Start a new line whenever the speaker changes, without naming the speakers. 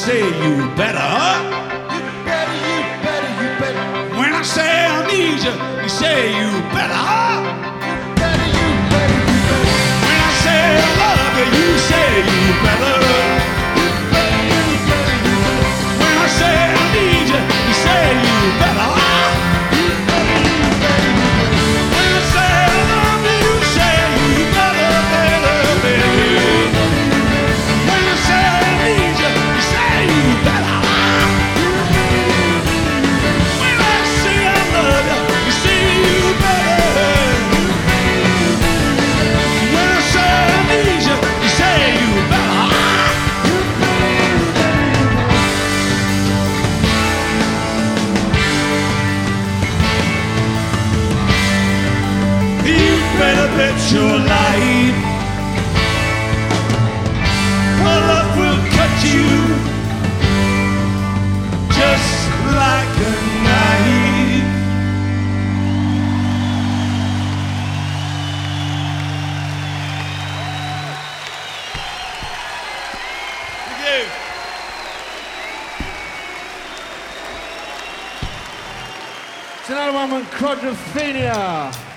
say you better. When I say I need you, you say you better. When I say I love you, you say you better. When I say I need you, you say you better. When I say I love you, you say you better, better, better. When I say I need you, you say you better. When I say I love you, you say you better. When I say I need you, you say you better. You better bet your life my love will cut you just like a knife. Thank you.
It's another one from Quadrophenia.